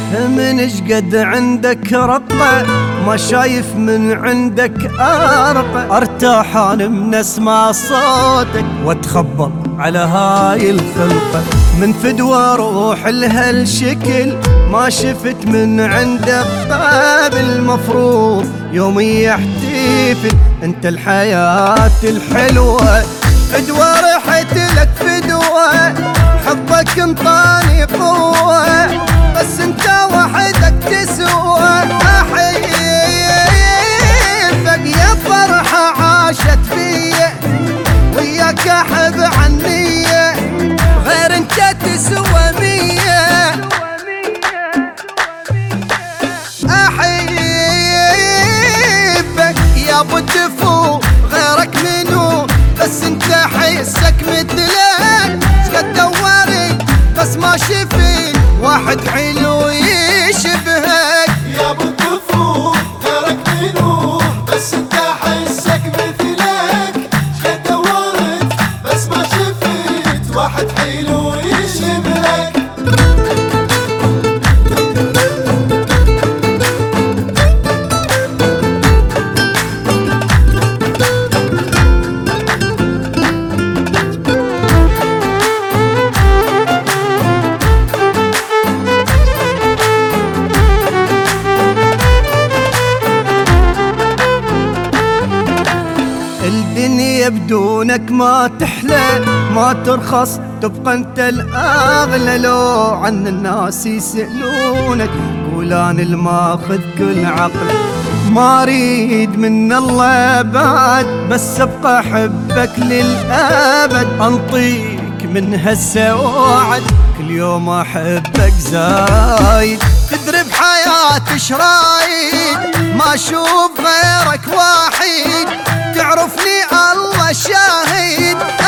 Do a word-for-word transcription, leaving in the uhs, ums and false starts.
من شقد عندك رقة ما شايف من عندك أرقة. ارتاح انا من اسمع صوتك واتخبط على هاي الخلقة. من فدوى روح لهالشكل ما شفت من عندك قبل. المفروض يومي يحتفل انت الحياة الحلوة. فدوى رحت لك فدوى حبك انطاني قوة. بس انت وحدك تسوى. احييك يا فرحة عاشت فيا وياك احب عنية. غير انت تسوى مية. احييك يا ابو الدفو غيرك منو. بس انت حسك مثلك شقد دوري بس ما شفت واحد حلو يشبهك. يا ابو الدفو غيرك منو. بس انت حسك مثلك شقد دورت بس ما شفت واحد حلو يشبهك. الدنيا بدونك ما تحلى ما ترخص تبقى انت الاغلى. لو عن الناس يسألونك قول انا الماخذ كل عقل. ما اريد من الله بعد بس ابقى احبك للابد. انطيك من هسه وعد كل يوم احبك زايد. تدري بحياتي شرايد ما اشوف غيرك واحد. تعرفني الله شاهد